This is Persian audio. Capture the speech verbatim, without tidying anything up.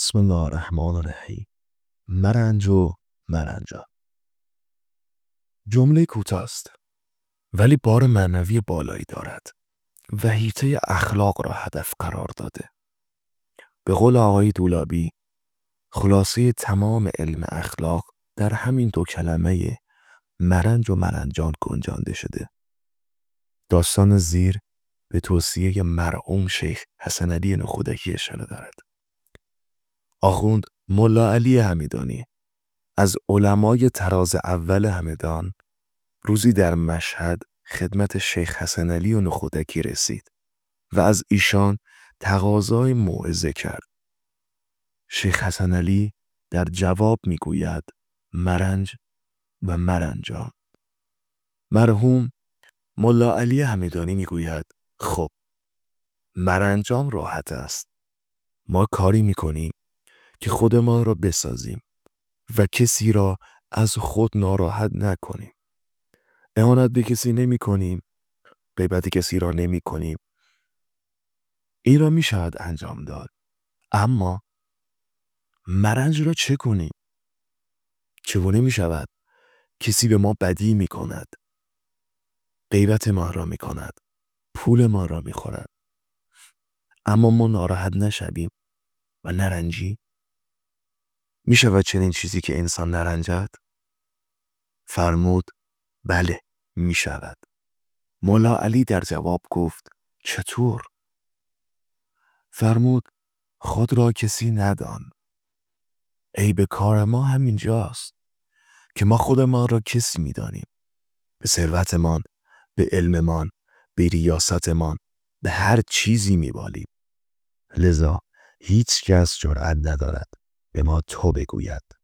بسم الله الرحمن الرحیم. مرنج و مرنجان. جمله کوتاه است ولی بار معنوی بالایی دارد و حیطه اخلاق را هدف قرار داده. به قول آقای دولابی، خلاصه تمام علم اخلاق در همین دو کلمه مرنج و مرنجان گنجانده شده. داستان زیر به توصیه مرحوم شیخ حسن علی نخودکی اشاره دارد. آخوند ملا علی حمیدانی از علمای طراز اول همدان روزی در مشهد خدمت شیخ حسن علی نخودکی رسید و از ایشان تقاضای موعظه کرد. شیخ حسن علی در جواب میگوید مرنج و مرنجان. مرحوم ملا علی حمیدانی میگوید خب مرنجان راحت است. ما کاری میکنیم که خودمان را بسازیم و کسی را از خود ناراحت نکنیم. اهانت به کسی نمی کنیم، غیبت کسی را نمی کنیم. این را می شود انجام داد. اما مرنج را چه کنیم؟ چگونه می شود کسی به ما بدی می کند، غیبت ما را می کند، پول ما را می خورد، اما ما ناراحت نشویم و نرنجی؟ می شود چنین چیزی که انسان نرنجد؟ فرمود بله می شود. مولا علی در جواب گفت چطور؟ فرمود خود را کسی ندان. عیب کار ما همینجاست که ما خودمان را کسی می‌دانیم. به ثروتمان، به علممان، به ریاستمان، به هر چیزی می‌بالیم. لذا هیچ کس جرأت ندارد به ما تو بگوید.